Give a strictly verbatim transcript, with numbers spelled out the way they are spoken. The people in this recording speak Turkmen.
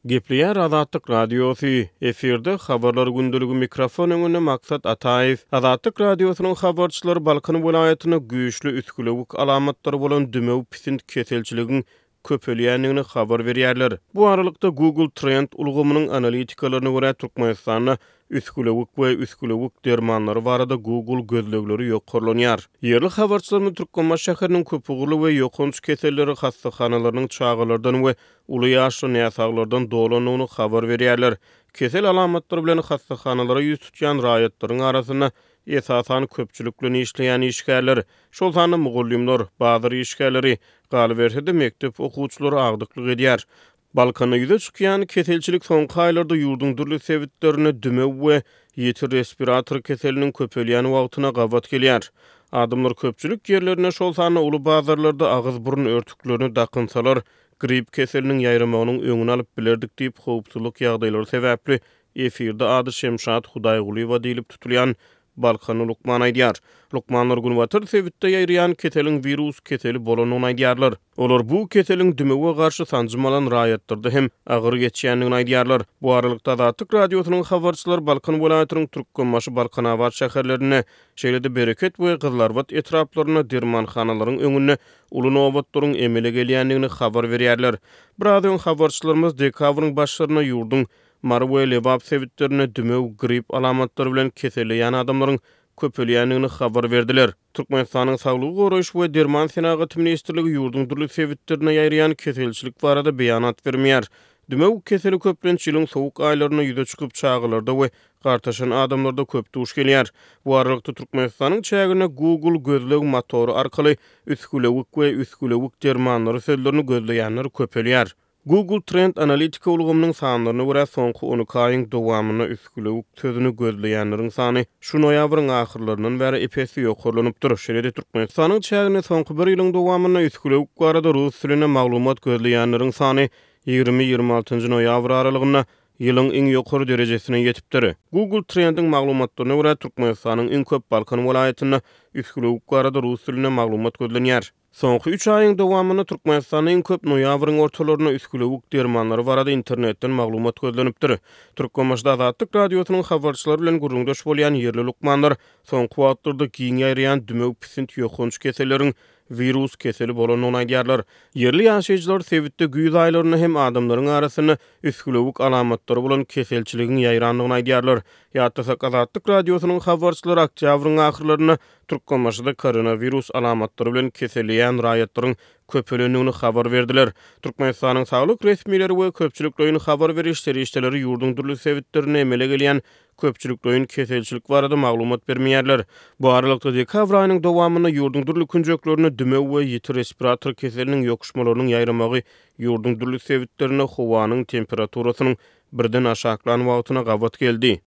Gepleýär Azatlyk radiosu efirde habarlar gündüligi mikrofon öňünde Maksat Ataew. Azatlyk radiosynyň habarçylary Balkan welaýatyna güýçli üskülewik alamatlary bolan dümew pisint keselçiligin köpelýändigini habar berýärler. Bu aralykda Google Trend ulgamynyň analitikalarına görä Türkmenistanda üskülewik we üskülewik dermanlary barada Google gözlegleri ýokarlanýar. Ýerli habarçylaryň Türkmenbaş şäheriniň köpügüli we ýokunç keselleri hastahanalarynın çağalardan we uly ýaşly näsaglardan dolanyny habar berýärler. Kesel alamatlary bilen hastahanalara ýüz tutýan raýatlaryň arasyna esasan köpçülükle işleyen işgärler, şol sany mugullimler, bazar işgärleri, galybersede mektep okuwçylary agdyklyk edýär. Balkana ýüze çykýan keselçilik soňky aýlarda ýurduň dürli sebitlerine dümew we ýetir respirator keseliniň köpelýäni wagtyna gabat gelýär. Adamlar köpçülük ýerlerine şol sany uly bazarlarda agyz burun örtüklerini dakynsalar, grip keseliniň ýaýramagynyň öňüni alyp bilerdik diýip howpsuzlyk ýagdaýlary sebäpli efirde ady Şemşat Hudaýgulywa diýilip tutulýan Balkany Lukman aýdýar. Lukmanlar günwatyr sebitde ýaýrayan keselin virus keseli bolanyny aýdýarlar. Olar bu keselin dümewe garşy sanjymalan raýatlarda hem agyr geçýändigini aýdýarlar. Bu aralykda Azatlyk radiosynyň habarçylary Balkan welaýatynyň Türkmenbaşy Balkanawat şäherlerine, şeýle-de Bereket we Gyzlarbat etraplaryna dermanhanalaryň öňüne uly nowbatlaryň emele gelýändigini habar berýärler. Birazdan habarçylarymys dekabryň başlaryna ýurduň Mary we Lebap sebitlerine dümew, grip alamatlary bilen keselýän adamlaryň köpelýändigini habar berdiler. Türkmenistanyň Saglyk goraýyş we Derman Senagat ministrligi ýurduň dürli sebitlerine ýaýrayan keselçilik barada beýanat bermeýär. Dümew keseli köplenç ýylyň sowuk aýlaryna ýüze çykyp çağılarda we gartaşan adamlarda köp duş gelýär. Bu aralykda Türkmenistanyň çägine Google gözleg motory arkaly üskülewik we üskülewik dermanlary sözlerini gözleýänler köpelýär. Google Trend analitika ulgamynyň sanlaryna görä soňky on iki aýyň dowamyna üskülewik sözünü gözleýänleriň sany şu noýabryň ahyrlaryndan bäri epesi ýokarlanypdyr. Şeýle-de Türkmenistanyň çägine soňky bir ýylyň dowamyna üskülewik barada rus diline maglumat gözleýänleriň sany ýygrimi ýygrimi altyncy noýabr aralygyna ýylyň iň ýokary derejesine ýetipdir. Google Trend'in maglumatlaryna görä Türkmenistanyň iň köp Balkan welaýatyna üskülewik barada rus diline maglumat gözlenýär. Soňky üç aýyň dowamyna Türkmenistanyň köp noýabryň ortalaryna üskülewik dermanlary barada internetden maglumat gözlenipdir. Türkmenbaşda Azatlyk radiosynyň habarçylary bilen guruldaş bolýan ýerli lukmanlar soňky wagtlarda giň ýaýrayan dümew pisint ýokunç keselleriň virus keseli bolanyny aýdýarlar. Ýerli ýaşaýjylar sebitde güýz aýlaryna hem adamlaryň arasyna üskülewik alamatlary bolan keselçiligiň ýaýrandygyny aýdýarlar. Ýa-da Azatlyk radiosynyň habarçylary oktýabryň ahyrlaryna Türkmenbaşda koronavirus alamatlary bilen keselýän raýatlaryň köpelenigini habar berdiler. Türkmenistanyň saglyk resmiýetleri we köpçüliklerini habar berişleri işleri ýurduň dürli sebitlerine emele gelýän köpçüliklerin keselçilik barada maglumat bermeýärler. Bu aralykda dekabr aýynyň dowamyna ýurduň dürli künjeklerine dümew we ýetir respirator keseliniň ýokuşmalarynyň ýaýramagy ýurduň dürli sebitlerine howanyň temperaturasynyň birden aşaklanan wagtyna gabat geldi.